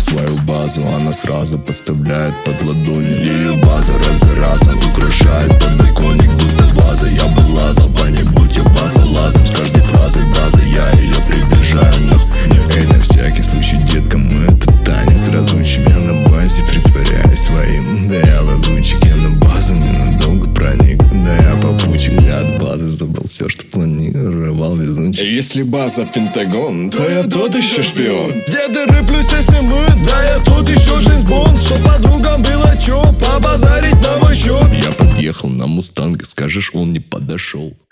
свою базу, она сразу подставляет под ладони. Ее база раз за разом украшает подоконник, будто ваза. Я бы лазал по ней, будь я база лазом. С каждой фразой база, я ее приближаю нахуй. Эй, на всякий случай, детка, мы это танец. Разучи меня на базе, притворяясь своим. Да я лазучик, я на базу ненадолго проник. Да я попутчик, я от базы забрал все, что планировал везунчик. Если база Пентагон, то я тот еще шпион. 2 дыры плюс 7 мы, да я тут еще Джеймс Бонд. Что подругам было чё, побазарить на мой счет. Я подъехал на мустанге, скажешь, он не подошел.